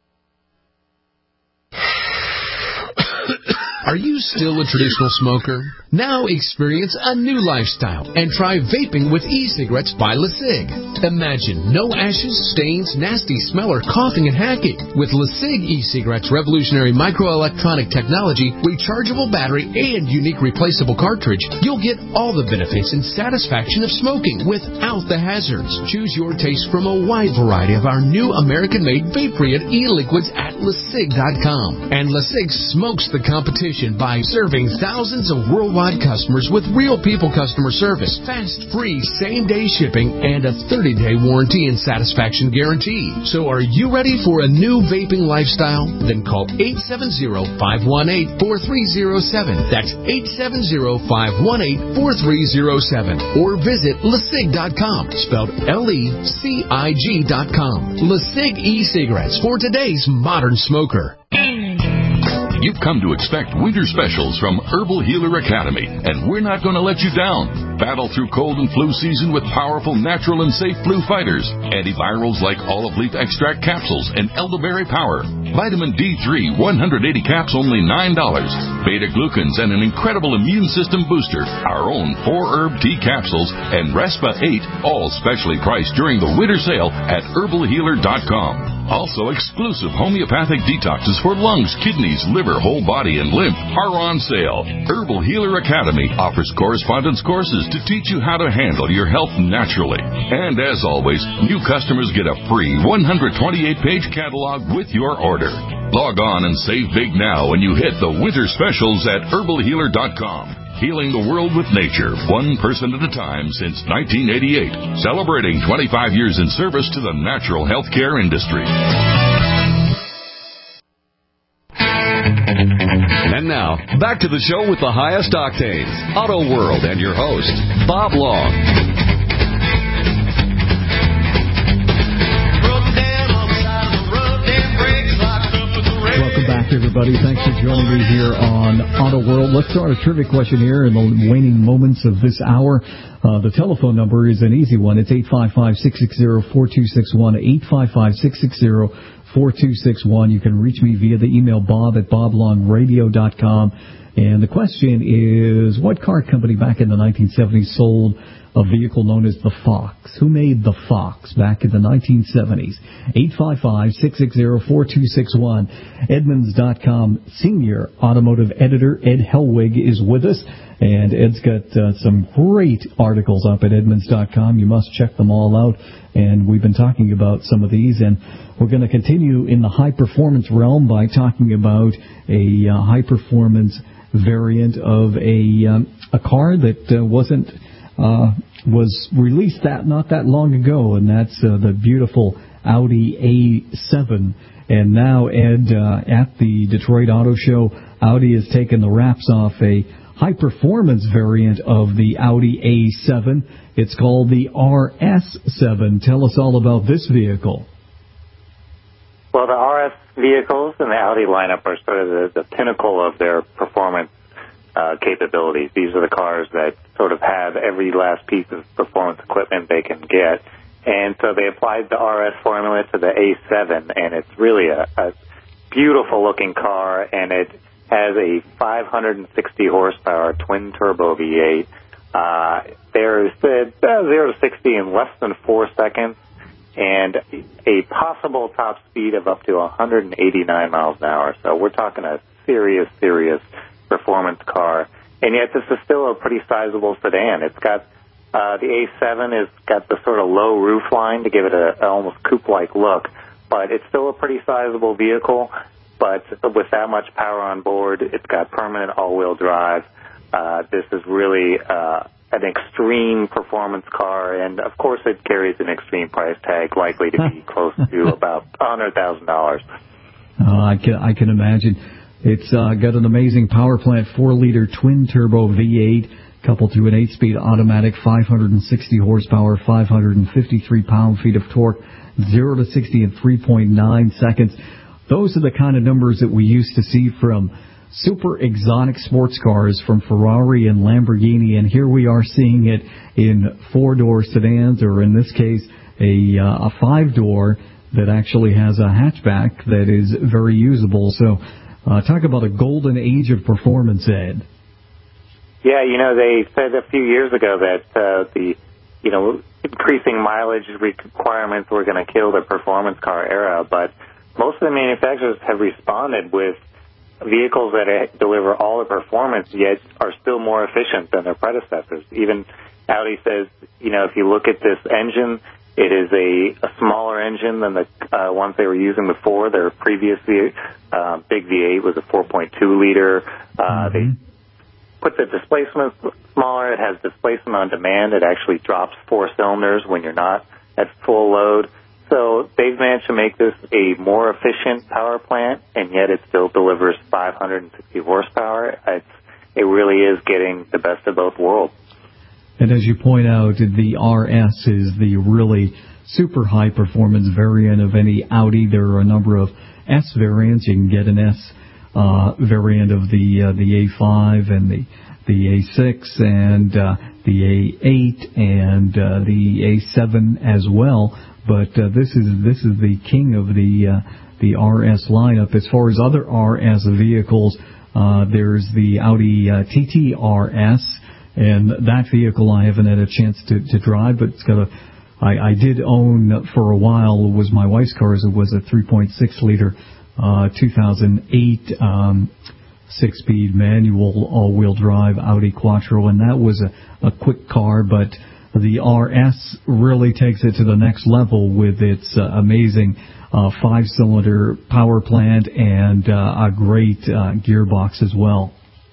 Are you still a traditional smoker? Now experience a new lifestyle and try vaping with e-cigarettes by LeSig. Imagine no ashes, stains, nasty smell, or coughing and hacking. With LeSig e-cigarettes' revolutionary microelectronic technology, rechargeable battery, and unique replaceable cartridge, you'll get all the benefits and satisfaction of smoking without the hazards. Choose your taste from a wide variety of our new American-made vape-free e-liquids at LeSig dot com. And LeSig smokes the competition reputation by serving thousands of worldwide customers with real people customer service, fast, free, same-day shipping, and a thirty-day warranty and satisfaction guarantee. So are you ready for a new vaping lifestyle? Then call eight seven zero, five one eight, four three zero seven. That's eight seven zero, five one eight, four three zero seven. Or visit lecig dot com, spelled L E C I G dot com. LeCig e-cigarettes for today's modern smoker. You've come to expect winter specials from Herbal Healer Academy, and we're not going to let you down. Battle through cold and flu season with powerful, natural, and safe flu fighters. Antivirals like olive leaf extract capsules and elderberry power. Vitamin D three, one hundred eighty caps, only nine dollars. Beta-glucans and an incredible immune system booster. Our own four-herb tea capsules and Respa eight, all specially priced during the winter sale at herbal healer dot com. Also, exclusive homeopathic detoxes for lungs, kidneys, liver, whole body, and lymph are on sale. Herbal Healer Academy offers correspondence courses to teach you how to handle your health naturally. And as always, new customers get a free one hundred twenty-eight page catalog with your order. Log on and save big now when you hit the winter specials at herbal healer dot com. Healing the world with nature, one person at a time since nineteen eighty-eight. Celebrating twenty-five years in service to the natural healthcare industry. And now, back to the show with the highest octanes, Auto World, and your host, Bob Long. Welcome back, everybody. Thanks for joining me here on Auto World. Let's start a trivia question here in the waning moments of this hour. Uh, the telephone number is an easy one. It's eight five five, six six zero, four two six one, eight five five, six six zero, four two six one. You can reach me via the email bob at bob long radio dot com. And the question is, what car company back in the nineteen seventies sold a vehicle known as the Fox? Who made the Fox back in the nineteen seventies? eight five five, six six zero, four two six one. Edmunds dot com senior automotive editor Ed Helwig is with us, and Ed's got uh, some great articles up at Edmunds dot com. You must check them all out, and we've been talking about some of these, and we're going to continue in the high-performance realm by talking about a uh, high-performance variant of a, um, a car that uh, wasn't Uh, was released that not that long ago, and that's uh, the beautiful Audi A seven. And now, Ed, uh, at the Detroit Auto Show, Audi has taken the wraps off a high-performance variant of the Audi A seven. It's called the R S seven. Tell us all about this vehicle. Well, the R S vehicles in the Audi lineup are sort of the, the pinnacle of their performance Uh, capabilities. These are the cars that sort of have every last piece of performance equipment they can get. And so they applied the R S formula to the A seven, and it's really a, a beautiful-looking car, and it has a five hundred sixty horsepower twin-turbo V eight. Uh, there's uh, zero to sixty in less than four seconds, and a possible top speed of up to one hundred eighty-nine miles an hour. So we're talking a serious, serious performance car, and yet this is still a pretty sizable sedan. It's got uh, the A seven has got the sort of low roof line to give it a, a almost coupe-like look, but it's still a pretty sizable vehicle. But with that much power on board, it's got permanent all-wheel drive. Uh, this is really uh, an extreme performance car, and of course it carries an extreme price tag, likely to be close to about one hundred thousand dollars. Uh, I can I can imagine. It's uh, got an amazing power plant, four-liter twin-turbo V eight, coupled to an eight-speed automatic, five hundred sixty horsepower, five hundred fifty-three pound-feet of torque, zero to sixty in three point nine seconds. Those are the kind of numbers that we used to see from super exotic sports cars from Ferrari and Lamborghini, and here we are seeing it in four-door sedans, or in this case, a, uh, a five-door that actually has a hatchback that is very usable. So, Uh, talk about a golden age of performance, Ed. Yeah, you know, they said a few years ago that uh, the, you know, increasing mileage requirements were going to kill the performance car era, but most of the manufacturers have responded with vehicles that deliver all the performance, yet are still more efficient than their predecessors. Even Audi says, you know, if you look at this engine, It is a, a smaller engine than the uh, ones they were using before. Their previous uh, big V eight was a four point two liter. Uh, mm-hmm. They put the displacement smaller. It has displacement on demand. It actually drops four cylinders when you're not at full load. So they've managed to make this a more efficient power plant, and yet it still delivers five hundred sixty horsepower. It's, it really is getting the best of both worlds. And as you point out, the R S is the really super high performance variant of any Audi. There are a number of S variants. You can get an S uh, variant of the uh, the A five and the the A six and uh, the A eight and uh, the A seven as well. But uh, this is this is the king of the uh, the R S lineup. As far as other R S vehicles, uh, there's the Audi uh, T T R S. And that vehicle I haven't had a chance to, to drive, but it's got a, I, I did own for a while, it was my wife's car, it was a three point six liter, uh, two thousand eight, um, six-speed manual all-wheel drive Audi Quattro, and that was a, a quick car, but the R S really takes it to the next level with its uh, amazing uh, five-cylinder power plant and uh, a great uh, gearbox as well.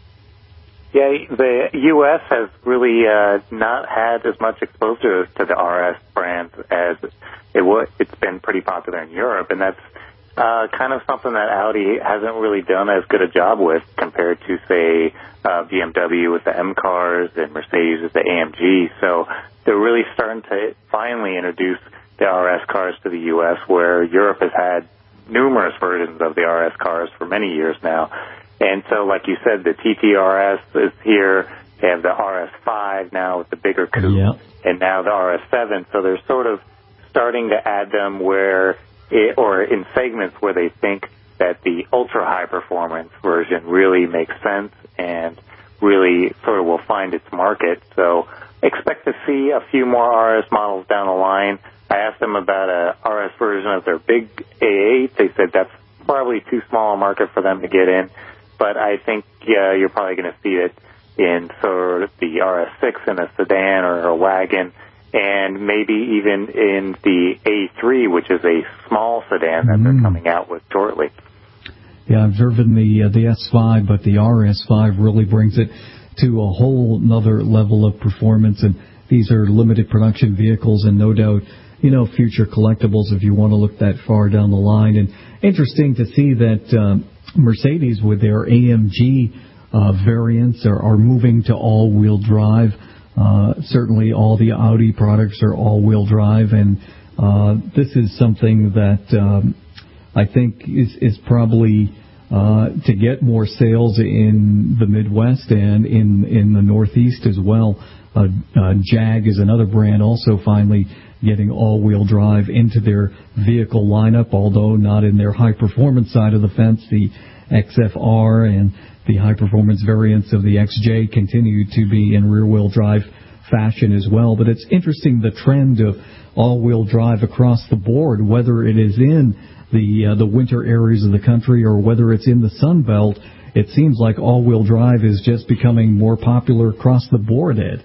Yeah, the U S has really uh, not had as much exposure to the R S brand as it was. It's been pretty popular in Europe, and that's uh, kind of something that Audi hasn't really done as good a job with compared to, say, uh, B M W with the M cars and Mercedes with the A M G. So they're really starting to finally introduce the R S cars to the U S, where Europe has had numerous versions of the R S cars for many years now. And so, like you said, the T T R S is here. They have the R S five now with the bigger coupe, yeah. and now the R S seven. So they're sort of starting to add them where, it, or in segments where they think that the ultra-high performance version really makes sense and really sort of will find its market. So expect to see a few more R S models down the line. I asked them about a R S version of their big A eight. They said that's probably too small a market for them to get in. But I think yeah, you're probably going to see it in sort of the R S six in a sedan or a wagon, and maybe even in the A three, which is a small sedan that mm. they're coming out with shortly. Yeah, I've driven the uh, the S five, but the R S five really brings it to a whole nother level of performance. And these are limited production vehicles, and no doubt, you know, future collectibles if you want to look that far down the line. And interesting to see that. Um, Mercedes with their A M G uh, variants are, are moving to all-wheel drive. Uh, certainly all the Audi products are all-wheel drive, and uh, this is something that um, I think is, is probably uh, to get more sales in the Midwest and in, in the Northeast as well. Uh, uh, Jag is another brand also finally getting all-wheel drive into their vehicle lineup, although not in their high-performance side of the fence. The X F R and the high-performance variants of the X J continue to be in rear-wheel drive fashion as well. But it's interesting the trend of all-wheel drive across the board, whether it is in the uh, the winter areas of the country or whether it's in the Sun Belt. It seems like all-wheel drive is just becoming more popular across the board, Ed.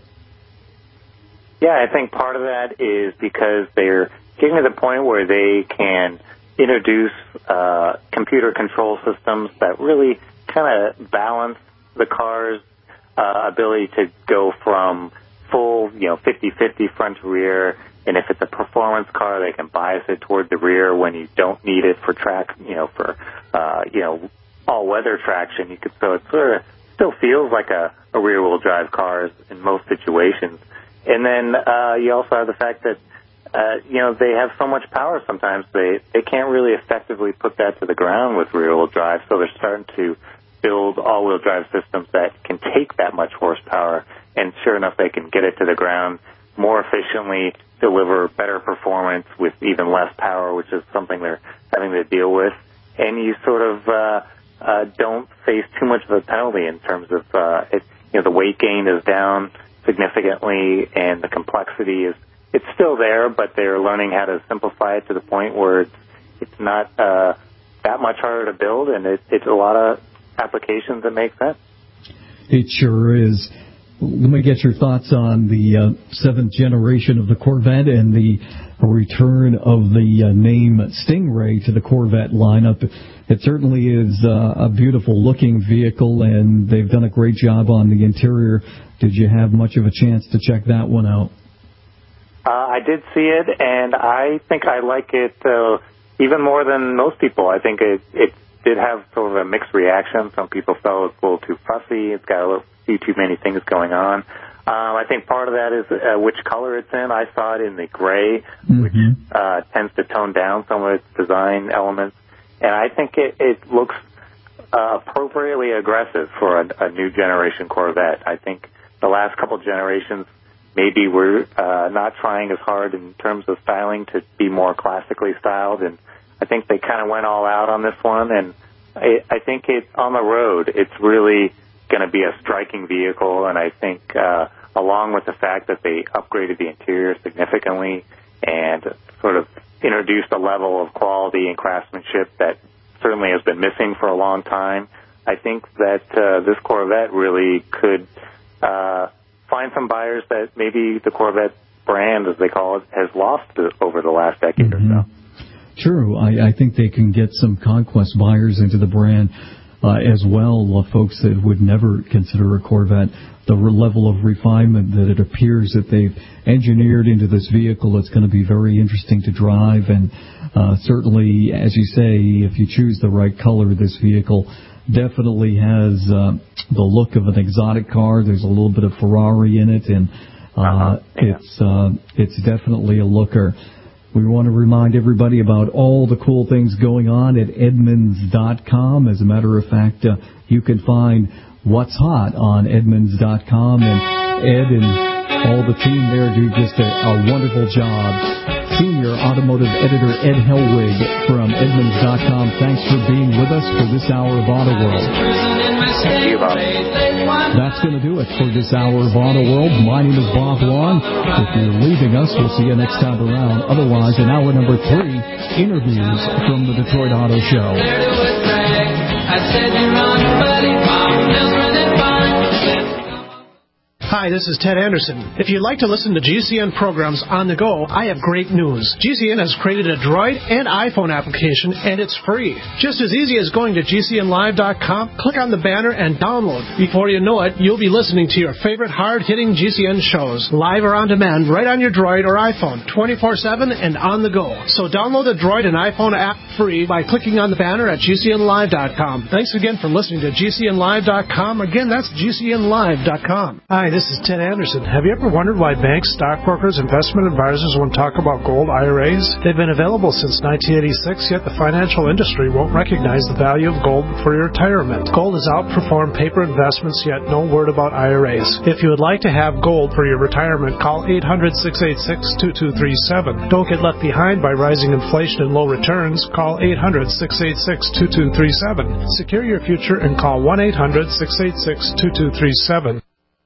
Yeah, I think part of that is because they're getting to the point where they can introduce uh, computer control systems that really kind of balance the car's uh, ability to go from full, you know, fifty-fifty front to rear. And if it's a performance car, they can bias it toward the rear when you don't need it for track, you know, for, uh, you know, all-weather traction. You could, so it sort of still feels like a, a rear-wheel drive car in most situations. And then uh, you also have the fact that, uh, you know, they have so much power sometimes they, they can't really effectively put that to the ground with rear-wheel drive, so they're starting to build all-wheel drive systems that can take that much horsepower, and sure enough, they can get it to the ground more efficiently, deliver better performance with even less power, which is something they're having to deal with. And you sort of uh, uh, don't face too much of a penalty in terms of, uh, it, you know, the weight gain is down significantly, and the complexity is it's still there, but they're learning how to simplify it to the point where it's it's not uh, that much harder to build, and it, it's a lot of applications that make sense. It sure is. let me get your thoughts on the uh, seventh generation of the Corvette and the return of the uh, name Stingray to the Corvette lineup. It certainly is uh, a beautiful-looking vehicle, and they've done a great job on the interior. Did you have much of a chance to check that one out? Uh, I did see it, and I think I like it uh, even more than most people. I think it, it did have sort of a mixed reaction. Some people felt it's a little too fussy. It's got a little, few too many things going on. Um, I think part of that is uh, which color it's in. I saw it in the gray, mm-hmm. which uh, tends to tone down some of its design elements. And I think it, it looks uh, appropriately aggressive for a, a new generation Corvette. I think the last couple generations maybe we're uh, not trying as hard in terms of styling to be more classically styled. And I think they kind of went all out on this one. And I, I think it on the road, it's really going to be a striking vehicle. And I think uh, along with the fact that they upgraded the interior significantly and sort of introduced a level of quality and craftsmanship that certainly has been missing for a long time, I think that uh, this Corvette really could uh, find some buyers that maybe the Corvette brand, as they call it, has lost over the last decade mm-hmm. or so. True. I, I think they can get some conquest buyers into the brand uh, as well, uh, folks that would never consider a Corvette. The level of refinement that it appears that they've engineered into this vehicle, it's going to be very interesting to drive. And uh, certainly, as you say, if you choose the right color, this vehicle definitely has uh, the look of an exotic car. There's a little bit of Ferrari in it, and uh, uh-huh. yeah. it's uh, it's definitely a looker. We want to remind everybody about all the cool things going on at Edmunds dot com. As a matter of fact, uh, you can find what's hot on Edmunds dot com, and Ed and all the team there do just a, a wonderful job. Senior Automotive Editor Ed Helwig from Edmunds dot com, thanks for being with us for this hour of Auto World. Thank you, Bob. That's going to do it for this hour of Auto World. My name is Bob Long. If you're leaving us, we'll see you next time around. Otherwise, in hour number three, interviews from the Detroit Auto Show. Hi, this is Ted Anderson. If you'd like to listen to G C N programs on the go, I have great news. G C N has created a Droid and iPhone application, and it's free. Just as easy as going to G C N live dot com, click on the banner, and download. Before you know it, you'll be listening to your favorite hard-hitting G C N shows, live or on demand, right on your Droid or iPhone, twenty-four seven and on the go. So download the Droid and iPhone app free by clicking on the banner at G C N live dot com. Thanks again for listening to G C N live dot com. Again, that's G C N live dot com. Hi, this This is Ted Anderson. Have you ever wondered why banks, stockbrokers, investment advisors won't talk about gold I R As? They've been available since nineteen eighty-six, yet the financial industry won't recognize the value of gold for your retirement. Gold has outperformed paper investments, yet no word about I R As. If you would like to have gold for your retirement, call eight hundred, six eight six, two two three seven. Don't get left behind by rising inflation and low returns. Call eight hundred, six eight six, two two three seven. Secure your future and call one eight hundred, six eight six, two two three seven.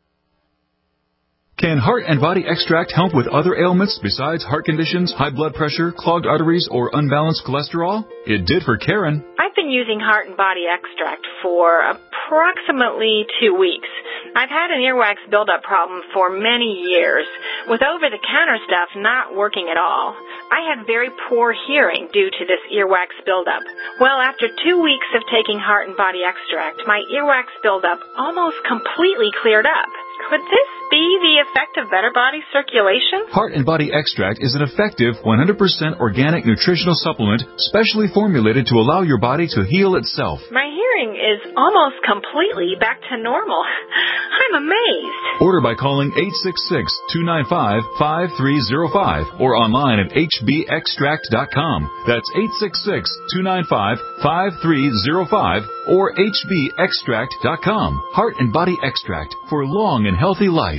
Can Heart and Body Extract help with other ailments besides heart conditions, high blood pressure, clogged arteries, or unbalanced cholesterol? It did for Karen. I've been using Heart and Body Extract for approximately two weeks. I've had an earwax buildup problem for many years, with over-the-counter stuff not working at all. I had very poor hearing due to this earwax buildup. Well, after two weeks of taking Heart and Body Extract, my earwax buildup almost completely cleared up. Could this be the effect of better body circulation? Heart and Body Extract is an effective one hundred percent organic nutritional supplement specially formulated to allow your body to heal itself. My hearing is almost completely back to normal. I'm amazed. Order by calling eight six six, two nine five, five three zero five or online at H B extract dot com. That's eight six six, two nine five, five three zero five or H B extract dot com. Heart and Body Extract for long and healthy life.